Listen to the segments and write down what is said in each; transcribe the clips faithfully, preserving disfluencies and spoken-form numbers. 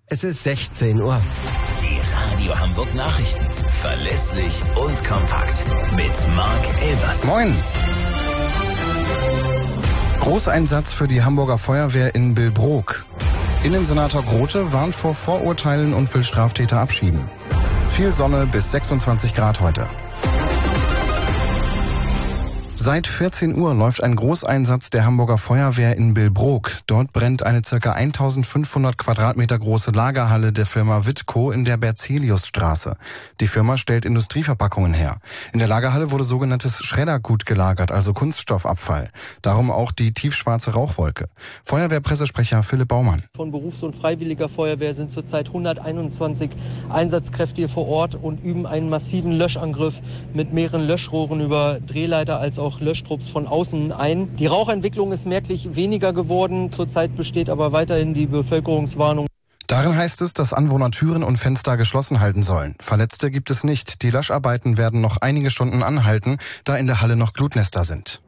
Es ist sechzehn Uhr. Die Radio Hamburg Nachrichten. Verlässlich und kompakt. Mit Marc Elvers. Moin. Großeinsatz für die Hamburger Feuerwehr in Billbrook. Innensenator Grote warnt vor Vorurteilen und will Straftäter abschieben. Viel Sonne bis sechsundzwanzig Grad heute. Seit vierzehn Uhr läuft ein Großeinsatz der Hamburger Feuerwehr in Billbrook. Dort brennt eine ca. eintausendfünfhundert Quadratmeter große Lagerhalle der Firma Wittco in der Berzeliusstraße. Die Firma stellt Industrieverpackungen her. In der Lagerhalle wurde sogenanntes Schreddergut gelagert, also Kunststoffabfall. Darum auch die tiefschwarze Rauchwolke. Feuerwehrpressesprecher Philipp Baumann. Von Berufs- und Freiwilliger Feuerwehr sind zurzeit hunderteinundzwanzig Einsatzkräfte hier vor Ort und üben einen massiven Löschangriff mit mehreren Löschrohren über Drehleiter als auch Löschtrupps von außen ein. Die Rauchentwicklung ist merklich weniger geworden. Zurzeit besteht aber weiterhin die Bevölkerungswarnung. Darin heißt es, dass Anwohner Türen und Fenster geschlossen halten sollen. Verletzte gibt es nicht. Die Löscharbeiten werden noch einige Stunden anhalten, da in der Halle noch Glutnester sind.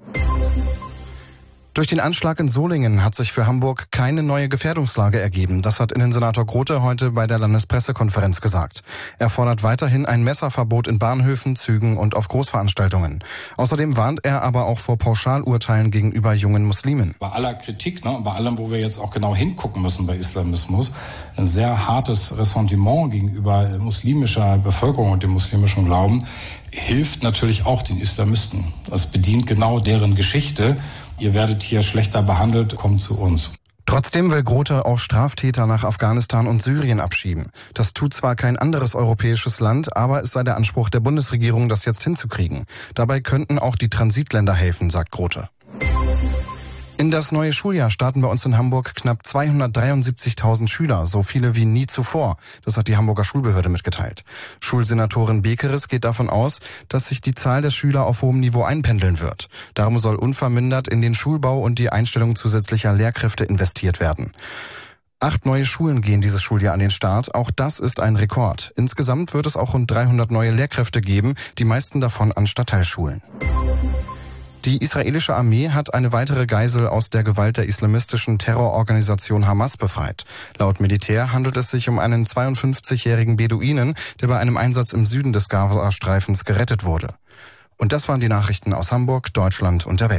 Durch den Anschlag in Solingen hat sich für Hamburg keine neue Gefährdungslage ergeben. Das hat Innensenator Grote heute bei der Landespressekonferenz gesagt. Er fordert weiterhin ein Messerverbot in Bahnhöfen, Zügen und auf Großveranstaltungen. Außerdem warnt er aber auch vor Pauschalurteilen gegenüber jungen Muslimen. Bei aller Kritik, ne, bei allem, wo wir jetzt auch genau hingucken müssen bei Islamismus, ein sehr hartes Ressentiment gegenüber muslimischer Bevölkerung und dem muslimischen Glauben hilft natürlich auch den Islamisten. Das bedient genau deren Geschichte. Ihr werdet hier schlechter behandelt, kommt zu uns. Trotzdem will Grote auch Straftäter nach Afghanistan und Syrien abschieben. Das tut zwar kein anderes europäisches Land, aber es sei der Anspruch der Bundesregierung, das jetzt hinzukriegen. Dabei könnten auch die Transitländer helfen, sagt Grote. In das neue Schuljahr starten bei uns in Hamburg knapp zweihundertdreiundsiebzigtausend Schüler, so viele wie nie zuvor. Das hat die Hamburger Schulbehörde mitgeteilt. Schulsenatorin Bekeres geht davon aus, dass sich die Zahl der Schüler auf hohem Niveau einpendeln wird. Darum soll unvermindert in den Schulbau und die Einstellung zusätzlicher Lehrkräfte investiert werden. Acht neue Schulen gehen dieses Schuljahr an den Start. Auch das ist ein Rekord. Insgesamt wird es auch rund dreihundert neue Lehrkräfte geben, die meisten davon an Stadtteilschulen. Die israelische Armee hat eine weitere Geisel aus der Gewalt der islamistischen Terrororganisation Hamas befreit. Laut Militär handelt es sich um einen zweiundfünfzigjährigen Beduinen, der bei einem Einsatz im Süden des Gazastreifens gerettet wurde. Und das waren die Nachrichten aus Hamburg, Deutschland und der Welt.